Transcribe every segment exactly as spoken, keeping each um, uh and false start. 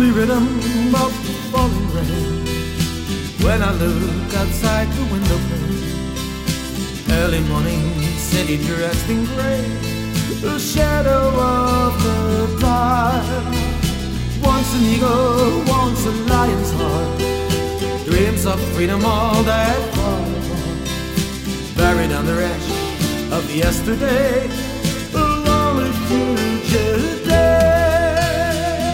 dreary rhythm of falling rain. When I look outside the window pane, early morning city dressed in grey, the shadow of the tide. Once an eagle, once a lion's heart, dreams of freedom all that far apart, buried on the ash of yesterday, a lonely future day.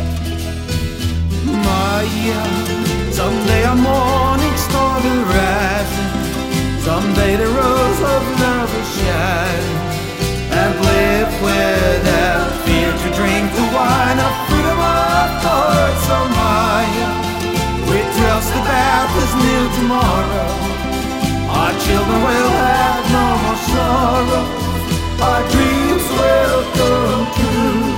My young, someday a morning star will rise, someday the rose of love will shine, and live without fear to drink the wine of freedom of hearts of mine. We trust the path is new tomorrow. Our children will have no more sorrow. Our dreams will come true.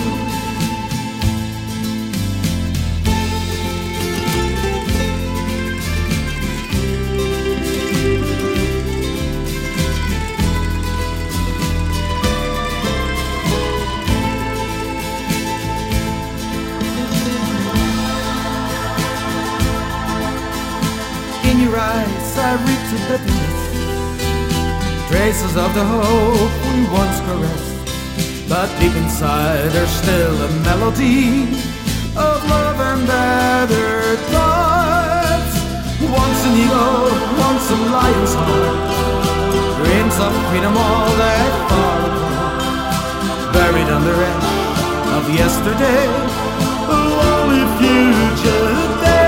In your eyes I read to bitterness, traces of the hope we once caressed, but deep inside there's still a melody of love and other thoughts. Once an eagle, once a lion's heart, dreams of freedom all that far apart, buried under ash of yesterday, a lonely future day.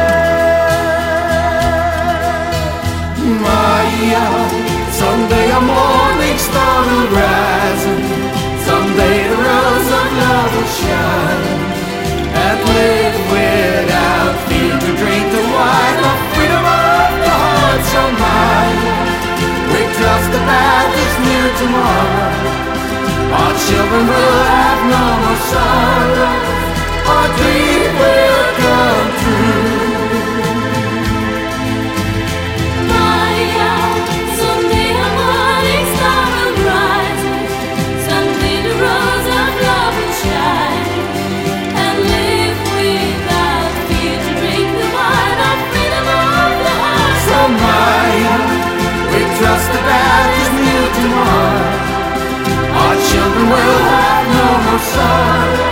My young, someday a morning star will rise, someday the rose of love will shine, and live without fear to drink the wine of freedom of the hearts of mine. We trust the path is near tomorrow. Our children will have no more sorrow. Our dream will come true. Trust the path is new tomorrow. Our children will have no more sorrow.